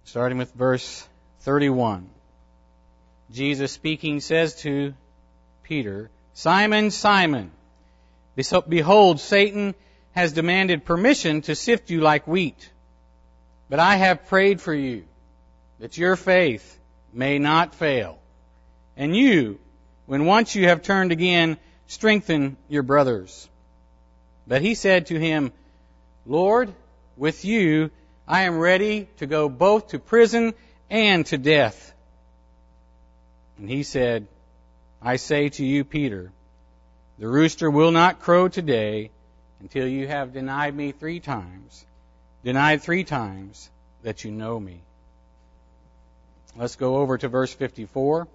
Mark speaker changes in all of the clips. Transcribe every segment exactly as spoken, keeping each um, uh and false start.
Speaker 1: starting with verse thirty-one. Jesus speaking says to Peter, Simon, Simon, behold, Satan has demanded permission to sift you like wheat. But I have prayed for you, that your faith may not fail. And you, when once you have turned again, strengthen your brothers. But he said to him, Lord, with you I am ready to go both to prison and to death. And he said, I say to you, Peter, the rooster will not crow today until you have denied me three times, denied three times that you know me. Let's go over to verse fifty-four.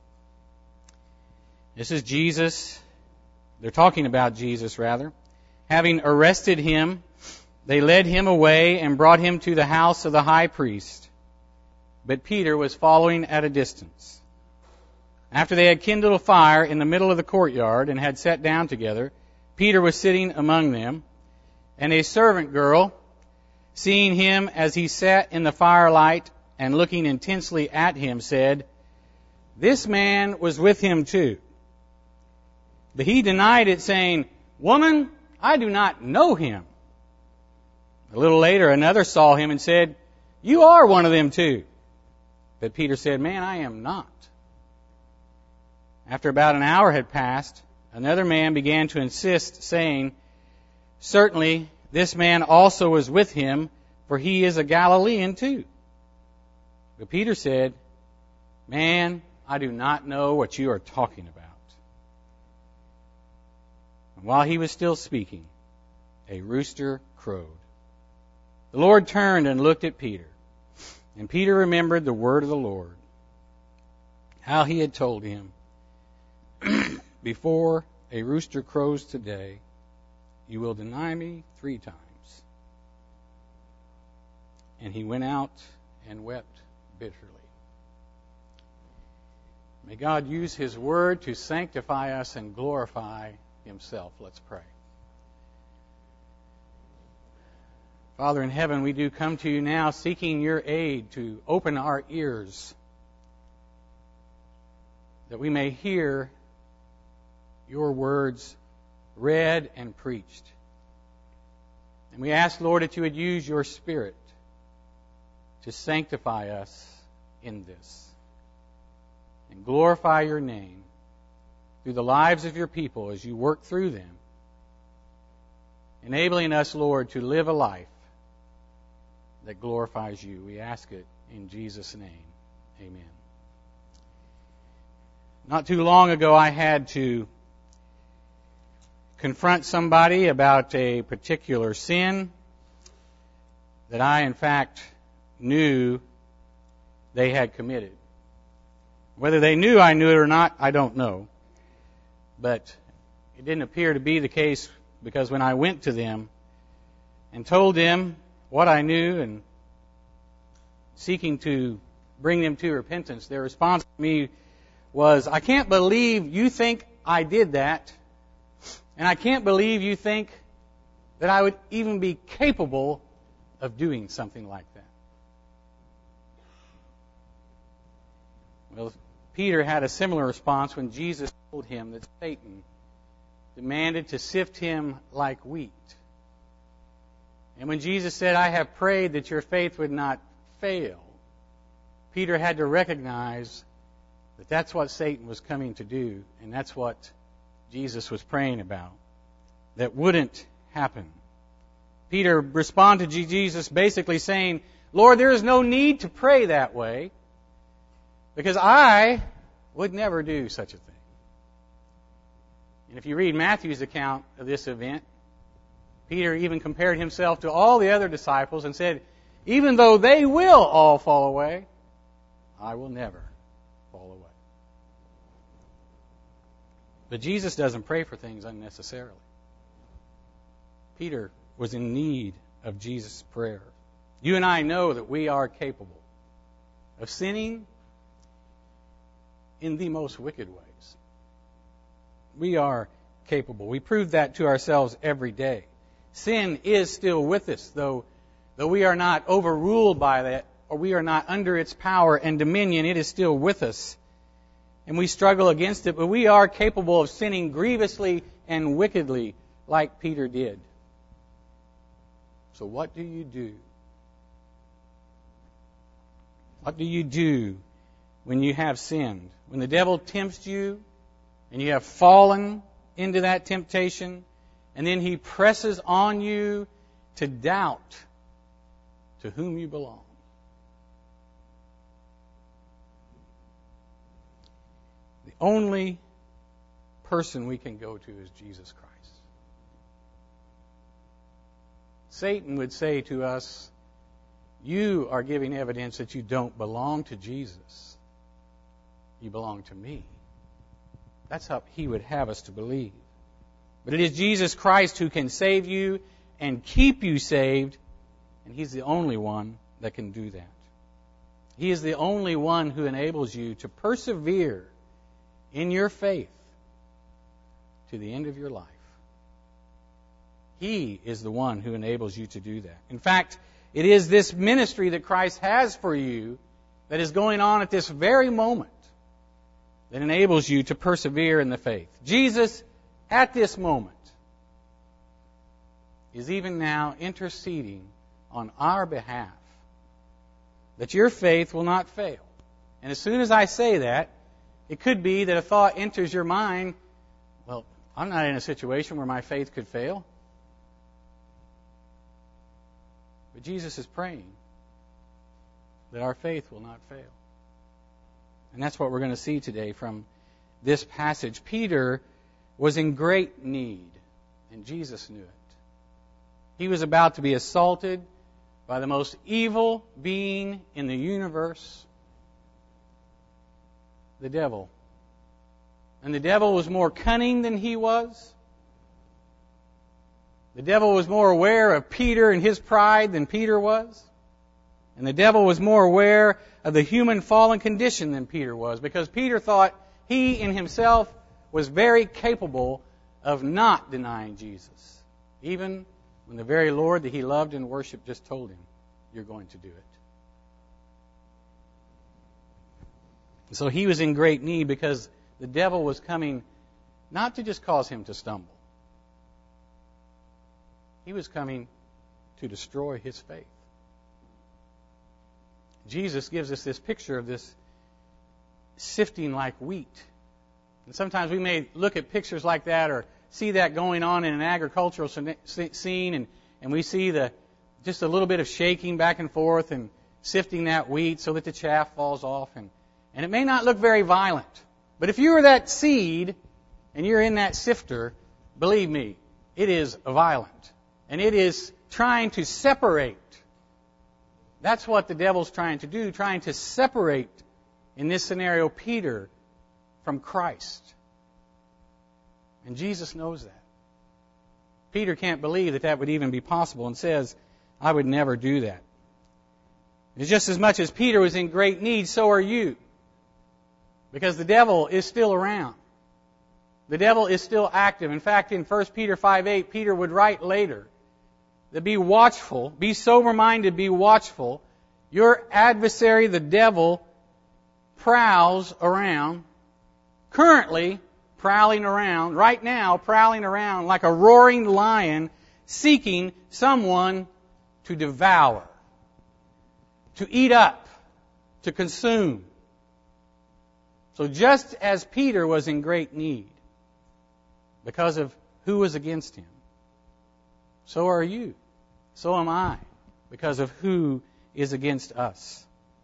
Speaker 1: This is Jesus. They're talking about Jesus, rather. Having arrested him, they led him away and brought him to the house of the high priest. But Peter was following at a distance. After they had kindled a fire in the middle of the courtyard and had sat down together, Peter was sitting among them, and a servant girl, seeing him as he sat in the firelight and looking intensely at him, said, This man was with him too. But he denied it, saying, Woman, I do not know him. A little later, another saw him and said, You are one of them too. But Peter said, Man, I am not. After about an hour had passed, another man began to insist, saying, Certainly, this man also was with him, for he is a Galilean too. But Peter said, Man, I do not know what you are talking about. And while he was still speaking, a rooster crowed. The Lord turned and looked at Peter, and Peter remembered the word of the Lord, how he had told him, Before a rooster crows today, you will deny me three times. And he went out and wept bitterly. May God use his word to sanctify us and glorify himself. Let's pray. Father in heaven, we do come to you now seeking your aid to open our ears that we may hear your words read and preached. And we ask, Lord, that you would use your Spirit to sanctify us in this and glorify your name through the lives of your people as you work through them, enabling us, Lord, to live a life that glorifies you. We ask it in Jesus' name. Amen. Not too long ago, I had to confront somebody about a particular sin that I, in fact, knew they had committed. Whether they knew I knew it or not, I don't know. But it didn't appear to be the case, because when I went to them and told them what I knew and seeking to bring them to repentance, their response to me was, I can't believe you think I did that, and I can't believe you think that I would even be capable of doing something like that. Well, Peter had a similar response when Jesus told him that Satan demanded to sift him like wheat. And when Jesus said, I have prayed that your faith would not fail, Peter had to recognize that that's what Satan was coming to do, and that's what Jesus was praying about. That wouldn't happen. Peter responded to Jesus basically saying, Lord, there is no need to pray that way, because I would never do such a thing. And if you read Matthew's account of this event, Peter even compared himself to all the other disciples and said, even though they will all fall away, I will never fall away. But Jesus doesn't pray for things unnecessarily. Peter was in need of Jesus' prayer. You and I know that we are capable of sinning in the most wicked ways. We are capable. We prove that to ourselves every day. Sin is still with us, though, though we are not overruled by that or we are not under its power and dominion. It is still with us. And we struggle against it, but we are capable of sinning grievously and wickedly like Peter did. So what do you do? What do you do when you have sinned? When the devil tempts you and you have fallen into that temptation, and then he presses on you to doubt to whom you belong. The only person we can go to is Jesus Christ. Satan would say to us, you are giving evidence that you don't belong to Jesus. You belong to me. That's how he would have us to believe. But it is Jesus Christ who can save you and keep you saved, and he's the only one that can do that. He is the only one who enables you to persevere in your faith to the end of your life. He is the one who enables you to do that. In fact, it is this ministry that Christ has for you that is going on at this very moment that enables you to persevere in the faith. Jesus, at this moment, is even now interceding on our behalf that your faith will not fail. And as soon as I say that, it could be that a thought enters your mind, well, I'm not in a situation where my faith could fail. But Jesus is praying that our faith will not fail. And that's what we're going to see today from this passage. Peter was in great need, and Jesus knew it. He was about to be assaulted by the most evil being in the universe, the devil. And the devil was more cunning than he was. The devil was more aware of Peter and his pride than Peter was. And the devil was more aware of the human fallen condition than Peter was, because Peter thought he in himself was very capable of not denying Jesus, even when the very Lord that he loved and worshiped just told him, you're going to do it. And so he was in great need because the devil was coming not to just cause him to stumble. He was coming to destroy his faith. Jesus gives us this picture of this sifting like wheat. And sometimes we may look at pictures like that or see that going on in an agricultural scene, and, and we see the just a little bit of shaking back and forth and sifting that wheat so that the chaff falls off. And, and it may not look very violent. But if you are that seed and you're in that sifter, believe me, it is violent. And it is trying to separate. That's what the devil's trying to do, trying to separate, in this scenario, Peter from Christ. And Jesus knows that. Peter can't believe that that would even be possible and says, I would never do that. It's just as much as Peter was in great need, so are you. Because the devil is still around. The devil is still active. In fact, in First Peter five eight, Peter would write later that be watchful, be sober-minded, be watchful. Your adversary, the devil, prowls around, currently prowling around, right now prowling around like a roaring lion, seeking someone to devour, to eat up, to consume. So just as Peter was in great need because of who was against him, so are you. So am I, because of who is against us.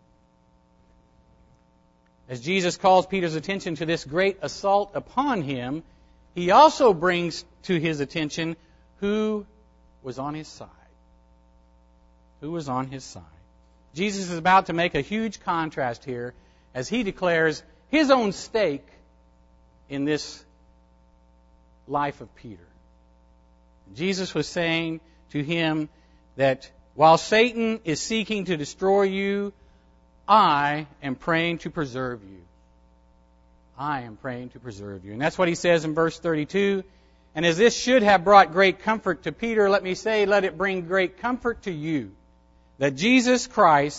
Speaker 1: As Jesus calls Peter's attention to this great assault upon him, he also brings to his attention who was on his side. Who was on his side. Jesus is about to make a huge contrast here as he declares his own stake in this life of Peter. Jesus was saying to him that while Satan is seeking to destroy you, I am praying to preserve you. I am praying to preserve you. And that's what he says in verse thirty-two. And as this should have brought great comfort to Peter, let me say, let it bring great comfort to you that Jesus Christ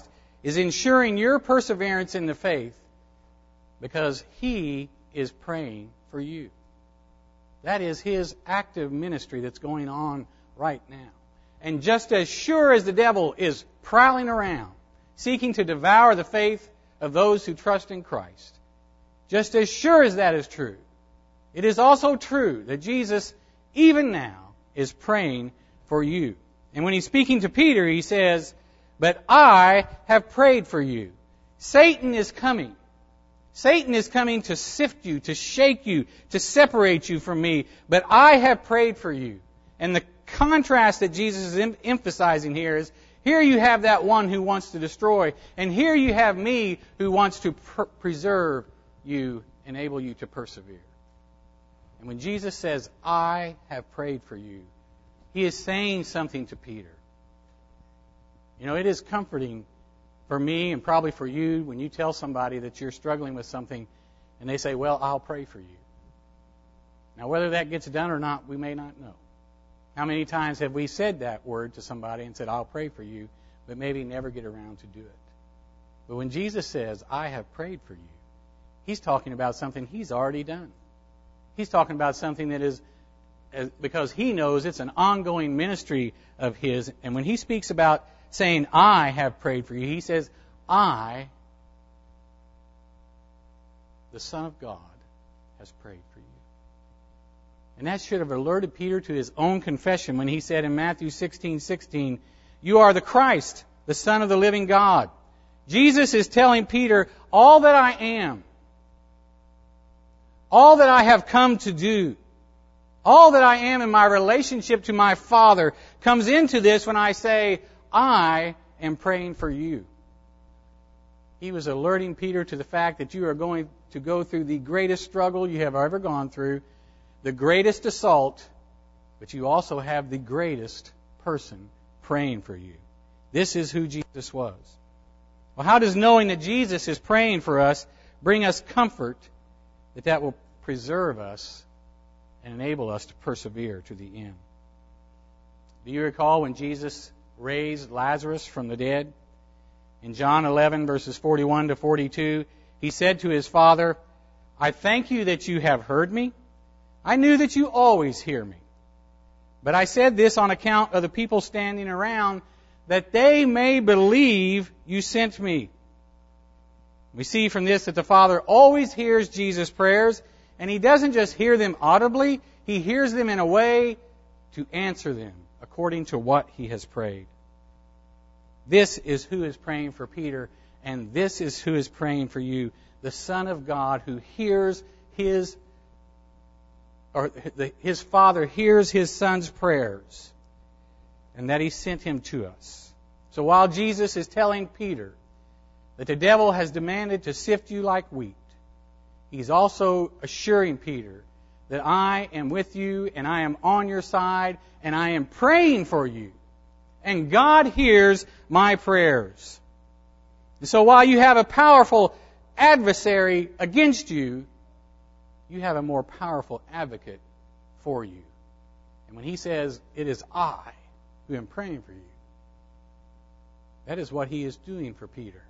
Speaker 1: is ensuring your perseverance in the faith because He is praying for you. That is His active ministry that's going on right now. And just as sure as the devil is prowling around, seeking to devour the faith of those who trust in Christ, just as sure as that is true, it is also true that Jesus, even now, is praying for you. And when He's speaking to Peter, He says, "But I have prayed for you." Satan is coming. Satan is coming to sift you, to shake you, to separate you from me. But I have prayed for you. And the contrast that Jesus is em- emphasizing here is, here you have that one who wants to destroy, and here you have me who wants to pr- preserve you, enable you to persevere. And when Jesus says, "I have prayed for you," He is saying something to Peter. You know, it is comforting for me and probably for you when you tell somebody that you're struggling with something and they say, "Well, I'll pray for you." Now, whether that gets done or not, we may not know. How many times have we said that word to somebody and said, "I'll pray for you," but maybe never get around to do it? But when Jesus says, "I have prayed for you," He's talking about something He's already done. He's talking about something that is, because He knows it's an ongoing ministry of His. And when He speaks about saying, "I have prayed for you," He says, "I, the Son of God, has prayed for you." And that should have alerted Peter to his own confession when he said in Matthew sixteen sixteen, "You are the Christ, the Son of the living God." Jesus is telling Peter, all that I am, all that I have come to do, all that I am in my relationship to my Father comes into this when I say, "I am praying for you." He was alerting Peter to the fact that you are going to go through the greatest struggle you have ever gone through, the greatest assault, but you also have the greatest person praying for you. This is who Jesus was. Well, how does knowing that Jesus is praying for us bring us comfort that that will preserve us and enable us to persevere to the end? Do you recall when Jesus raised Lazarus from the dead? In John eleven, verses forty-one to forty-two, He said to His Father, "I thank you that you have heard me. I knew that you always hear me. But I said this on account of the people standing around, that they may believe you sent me." We see from this that the Father always hears Jesus' prayers, and He doesn't just hear them audibly, He hears them in a way to answer them according to what He has prayed. This is who is praying for Peter, and this is who is praying for you, the Son of God who hears His or the, His Father hears His Son's prayers, and that He sent Him to us. So while Jesus is telling Peter that the devil has demanded to sift you like wheat, He's also assuring Peter that I am with you, and I am on your side, and I am praying for you. And God hears my prayers. And so while you have a powerful adversary against you, you have a more powerful advocate for you. And when He says, "It is I who am praying for you," that is what He is doing for Peter.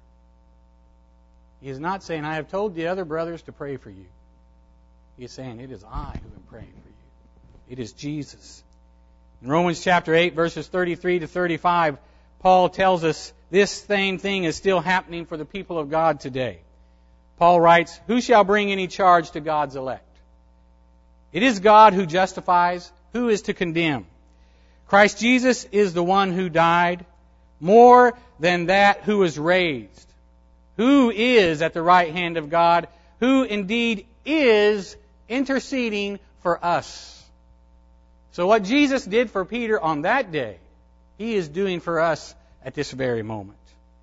Speaker 1: He is not saying, "I have told the other brothers to pray for you." He is saying, "It is I who am praying for you." It is Jesus. In Romans chapter eight, verses thirty-three to thirty-five, Paul tells us this same thing is still happening for the people of God today. Paul writes, "Who shall bring any charge to God's elect? It is God who justifies. Who is to condemn? Christ Jesus is the one who died, more than that who was raised, who is at the right hand of God, who indeed is interceding for us." So what Jesus did for Peter on that day, He is doing for us at this very moment.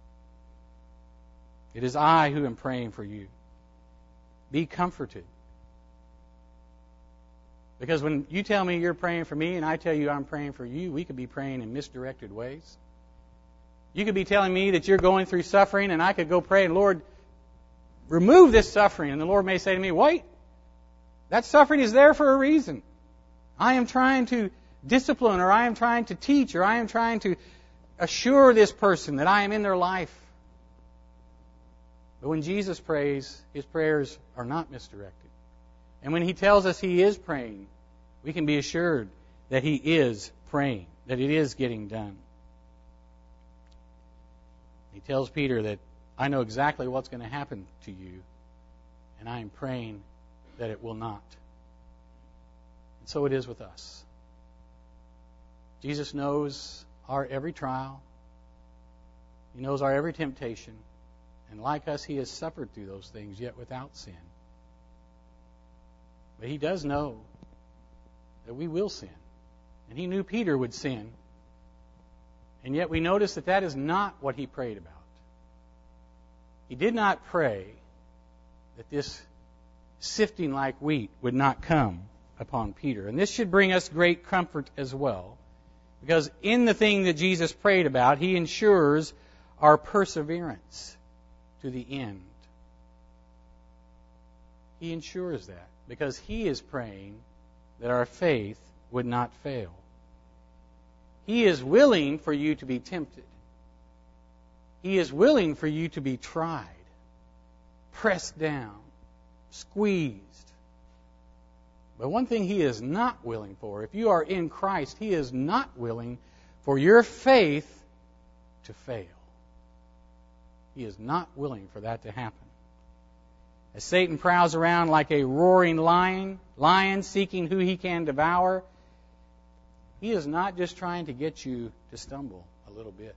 Speaker 1: It is I who am praying for you. Be comforted. Because when you tell me you're praying for me and I tell you I'm praying for you, we could be praying in misdirected ways. You could be telling me that you're going through suffering and I could go pray, and Lord, remove this suffering. And the Lord may say to me, wait, that suffering is there for a reason. I am trying to discipline, or I am trying to teach, or I am trying to assure this person that I am in their life. But when Jesus prays, His prayers are not misdirected. And when He tells us He is praying, we can be assured that He is praying, that it is getting done. He tells Peter that I know exactly what's going to happen to you, and I am praying that it will not. And so it is with us. Jesus knows our every trial. He knows our every temptation. And like us, He has suffered through those things, yet without sin. But He does know that we will sin. And He knew Peter would sin. And yet we notice that that is not what He prayed about. He did not pray that this sifting like wheat would not come upon Peter. And this should bring us great comfort as well. Because in the thing that Jesus prayed about, He ensures our perseverance to the end. He ensures that because He is praying that our faith would not fail. He is willing for you to be tempted. He is willing for you to be tried, pressed down, squeezed. But one thing He is not willing for, if you are in Christ, He is not willing for your faith to fail. He is not willing for that to happen. As Satan prowls around like a roaring lion, lion seeking who he can devour, he is not just trying to get you to stumble a little bit.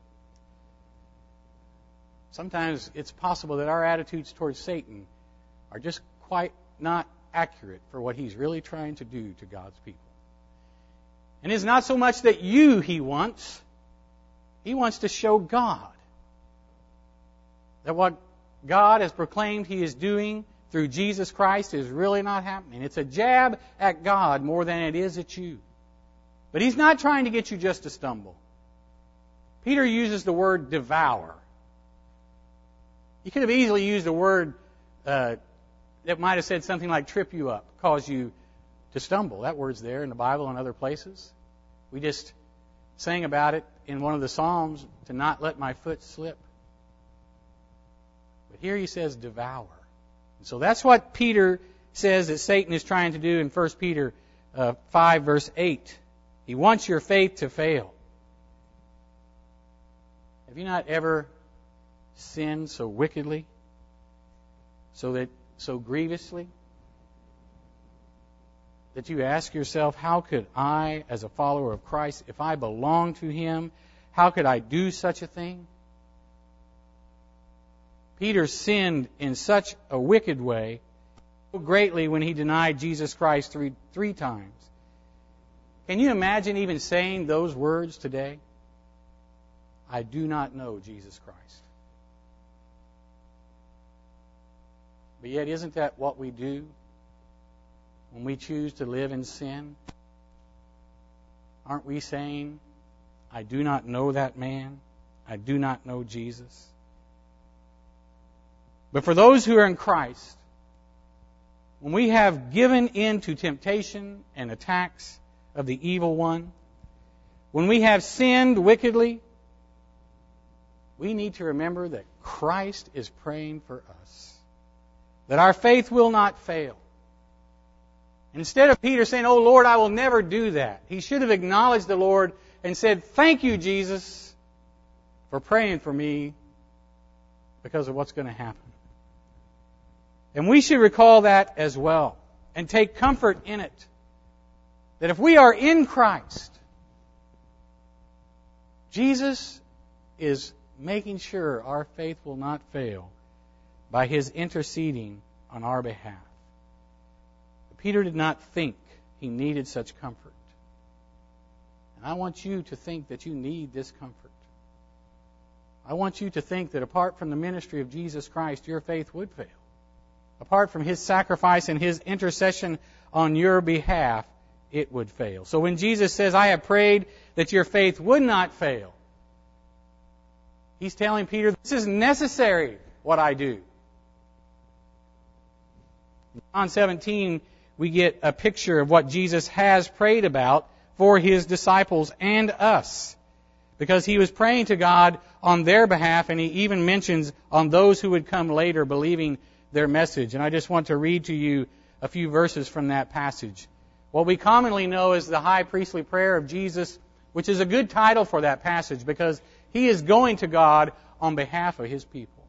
Speaker 1: Sometimes it's possible that our attitudes towards Satan are just quite not accurate for what he's really trying to do to God's people. And it's not so much that you he wants. He wants to show God that what God has proclaimed He is doing through Jesus Christ is really not happening. It's a jab at God more than it is at you. But He's not trying to get you just to stumble. Peter uses the word devour. He could have easily used a word uh, that might have said something like trip you up, cause you to stumble. That word's there in the Bible and other places. We just sang about it in one of the Psalms, to not let my foot slip. But here he says devour. And so that's what Peter says that Satan is trying to do in First Peter uh, five, verse eight. He wants your faith to fail. Have you not ever sinned so wickedly, so that so grievously, that you ask yourself, how could I, as a follower of Christ, if I belong to Him, how could I do such a thing? Peter sinned in such a wicked way, so greatly when he denied Jesus Christ three, three times. Can you imagine even saying those words today? I do not know Jesus Christ. But yet, isn't that what we do when we choose to live in sin? Aren't we saying, I do not know that man. I do not know Jesus. But for those who are in Christ, when we have given in to temptation and attacks of the evil one, when we have sinned wickedly, we need to remember that Christ is praying for us, that our faith will not fail. Instead of Peter saying, oh Lord, I will never do that, he should have acknowledged the Lord and said, thank you, Jesus, for praying for me because of what's going to happen. And we should recall that as well and take comfort in it. That if we are in Christ, Jesus is making sure our faith will not fail by His interceding on our behalf. Peter did not think he needed such comfort. And I want you to think that you need this comfort. I want you to think that apart from the ministry of Jesus Christ, your faith would fail. Apart from His sacrifice and His intercession on your behalf, it would fail. So when Jesus says, I have prayed that your faith would not fail, He's telling Peter, this is necessary, what I do. In John seventeen, we get a picture of what Jesus has prayed about for His disciples and us. because he was praying to God on their behalf, and he even mentions on those who would come later believing their message. And I just want to read to you a few verses from that passage. What we commonly know as the high priestly prayer of Jesus, which is a good title for that passage because he is going to God on behalf of his people.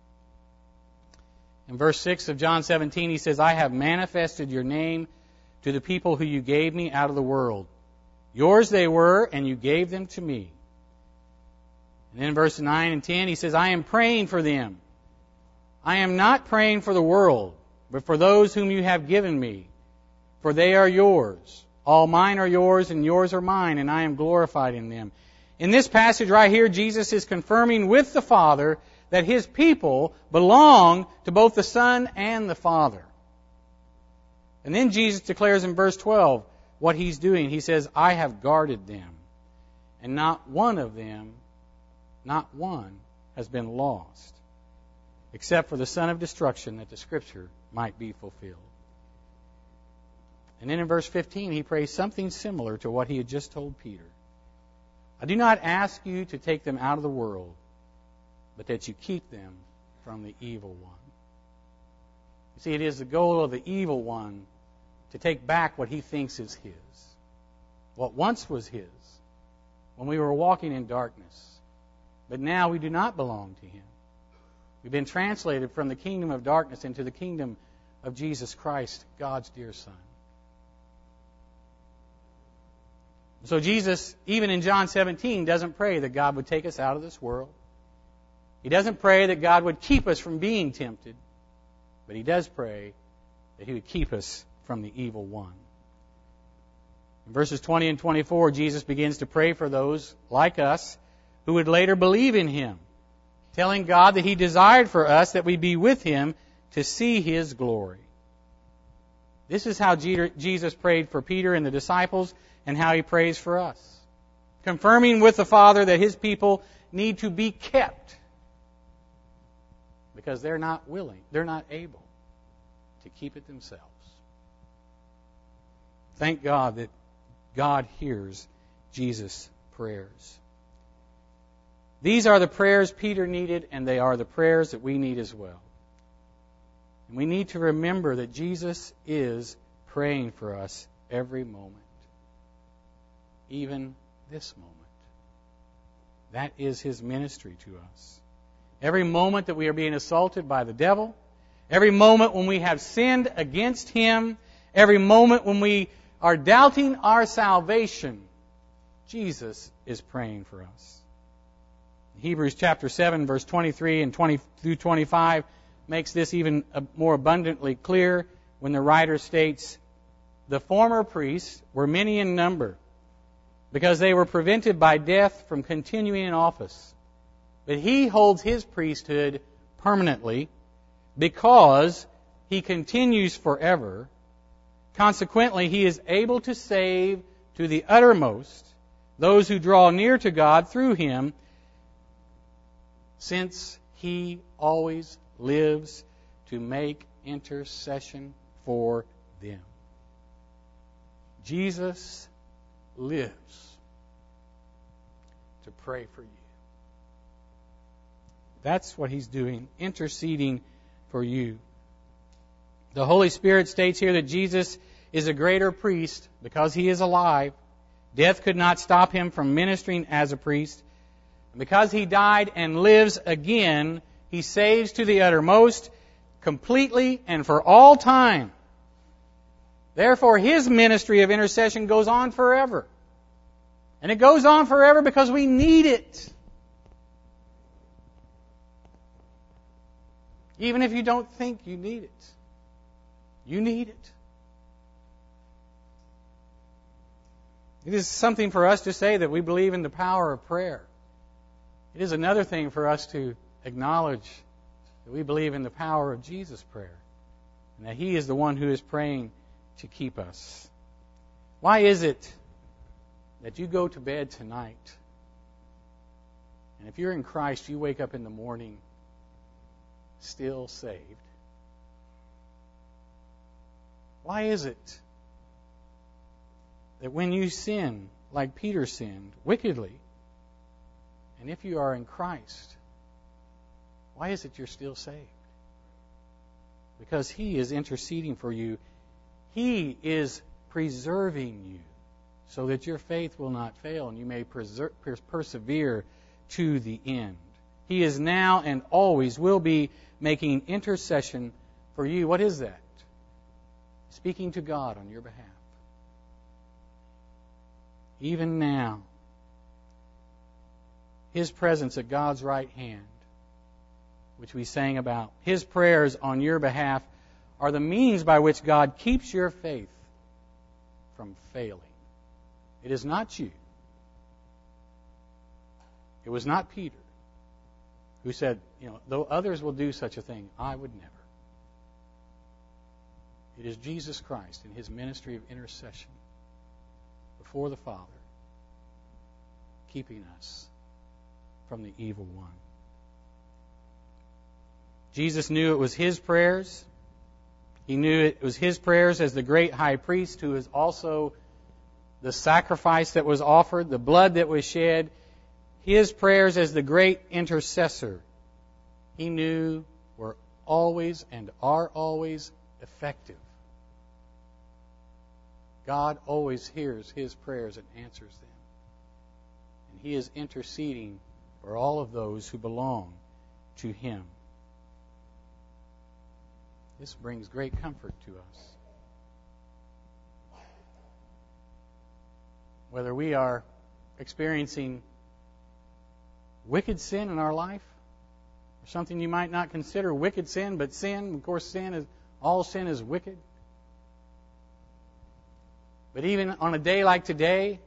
Speaker 1: In verse six of John seventeen, he says, I have manifested your name to the people who you gave me out of the world. Yours they were, and you gave them to me. And then in verse nine and ten, he says, I am praying for them. I am not praying for the world, but for those whom you have given me, for they are yours. All mine are yours, and yours are mine, and I am glorified in them. In this passage right here, Jesus is confirming with the Father that his people belong to both the Son and the Father. And then Jesus declares in verse twelve what he's doing. He says, I have guarded them, and not one of them, not one, has been lost, except for the son of destruction, that the Scripture might be fulfilled. And then in verse fifteen, he prays something similar to what he had just told Peter. I do not ask you to take them out of the world, but that you keep them from the evil one. You see, it is the goal of the evil one to take back what he thinks is his, what once was his, when we were walking in darkness. But now we do not belong to him. We've been translated from the kingdom of darkness into the kingdom of Jesus Christ, God's dear Son. So Jesus, even in John seventeen, doesn't pray that God would take us out of this world. He doesn't pray that God would keep us from being tempted. But he does pray that he would keep us from the evil one. In verses twenty and twenty-four, Jesus begins to pray for those like us who would later believe in him, telling God that he desired for us that we be with him to see his glory. This is how Jesus prayed for Peter and the disciples, and how he prays for us, confirming with the Father that his people need to be kept because they're not willing, they're not able to keep it themselves. Thank God that God hears Jesus' prayers. These are the prayers Peter needed, and they are the prayers that we need as well. And we need to remember that Jesus is praying for us every moment. Even this moment. That is his ministry to us. Every moment that we are being assaulted by the devil, every moment when we have sinned against him, every moment when we are doubting our salvation, Jesus is praying for us. Hebrews chapter seven, verse twenty-three and twenty through twenty-five makes this even more abundantly clear when the writer states, the former priests were many in number, because they were prevented by death from continuing in office. But he holds his priesthood permanently because he continues forever. Consequently, he is able to save to the uttermost those who draw near to God through him, since he always lives to make intercession for them. Jesus lives to pray for you. That's what he's doing, interceding for you. The Holy Spirit states here that Jesus is a greater priest because he is alive. Death could not stop him from ministering as a priest. Because he died and lives again, he saves to the uttermost, completely and for all time. Therefore, his ministry of intercession goes on forever. And it goes on forever because we need it. Even if you don't think you need it. You need it. It is something for us to say that we believe in the power of prayer. It is another thing for us to acknowledge that we believe in the power of Jesus' prayer. And that he is the one who is praying to keep us. Why is it that you go to bed tonight, and if you're in Christ, you wake up in the morning still saved? Why is it that when you sin, like Peter sinned, wickedly, And if you are in Christ, why is it you're still saved? Because He is interceding for you. He is preserving you so that your faith will not fail and you may preser- persevere to the end. He is now and always will be making intercession for you. What is that? Speaking to God on your behalf. Even now, His presence at God's right hand, which we sang about, His prayers on your behalf are the means by which God keeps your faith from failing. It is not you. It was not Peter who said, you know, though others will do such a thing, I would never. It is Jesus Christ in His ministry of intercession before the Father, keeping us from the evil one. Jesus knew it was His prayers. He knew it was His prayers as the great high priest who is also the sacrifice that was offered, the blood that was shed. His prayers as the great intercessor, He knew were always and are always effective. God always hears His prayers and answers them. And He is interceding for all of those who belong to Him. This brings great comfort to us. Whether we are experiencing wicked sin in our life, or something you might not consider wicked sin, but sin, of course, sin is all sin is wicked. But even on a day like today,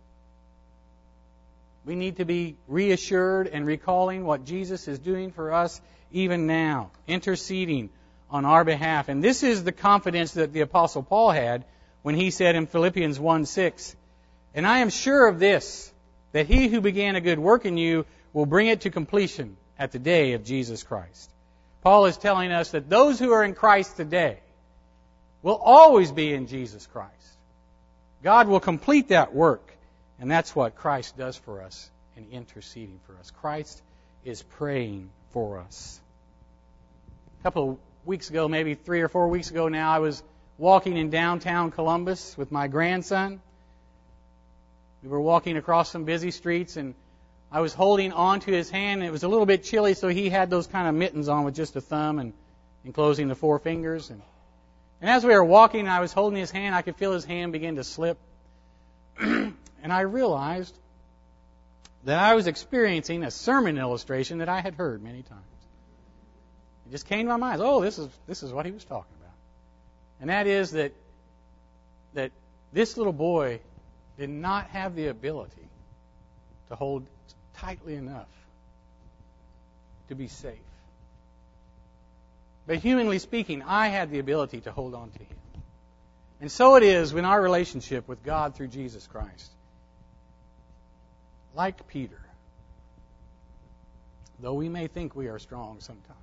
Speaker 1: we need to be reassured and recalling what Jesus is doing for us even now, interceding on our behalf. And this is the confidence that the Apostle Paul had when he said in Philippians one six, and I am sure of this, that He who began a good work in you will bring it to completion at the day of Jesus Christ. Paul is telling us that those who are in Christ today will always be in Jesus Christ. God will complete that work, and that's what Christ does for us in interceding for us. Christ is praying for us. A couple of weeks ago, maybe three or four weeks ago now, I was walking in downtown Columbus with my grandson. We were walking across some busy streets, and I was holding on to his hand. It was a little bit chilly, so he had those kind of mittens on with just a thumb and enclosing the four fingers. And, and as we were walking, and I was holding his hand, I could feel his hand begin to slip. And I realized that I was experiencing a sermon illustration that I had heard many times. It just came to my mind. Oh, this is this is what he was talking about. And that is that that this little boy did not have the ability to hold tightly enough to be safe. But humanly speaking, I had the ability to hold on to him. And so it is in our relationship with God through Jesus Christ. Like Peter, though we may think we are strong sometimes,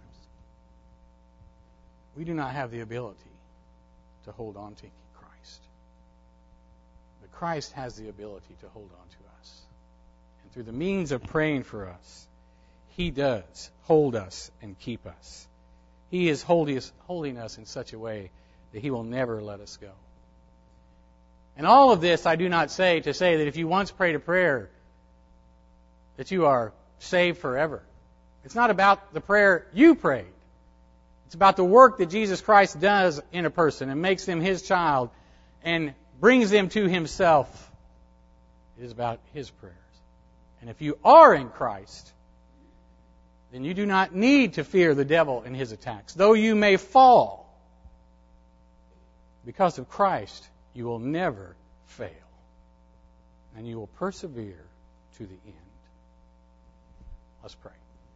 Speaker 1: we do not have the ability to hold on to Christ. But Christ has the ability to hold on to us. And through the means of praying for us, He does hold us and keep us. He is holding us in such a way that He will never let us go. And all of this I do not say to say that if you once prayed a prayer, that you are saved forever. It's not about the prayer you prayed. It's about the work that Jesus Christ does in a person and makes them His child and brings them to Himself. It is about His prayers. And if you are in Christ, then you do not need to fear the devil and his attacks. Though you may fall, because of Christ, you will never fail. And you will persevere to the end. Let's pray.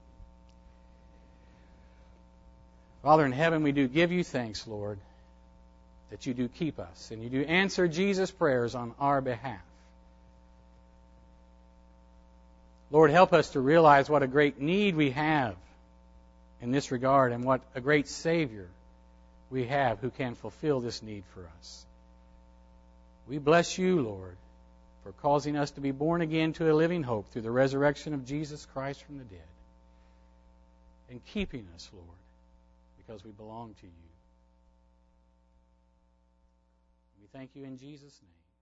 Speaker 1: Father in heaven, we do give You thanks, Lord, that You do keep us and You do answer Jesus' prayers on our behalf. Lord, help us to realize what a great need we have in this regard and what a great Savior we have who can fulfill this need for us. We bless You, Lord, for causing us to be born again to a living hope through the resurrection of Jesus Christ from the dead, and keeping us, Lord, because we belong to you. We thank you in Jesus' name.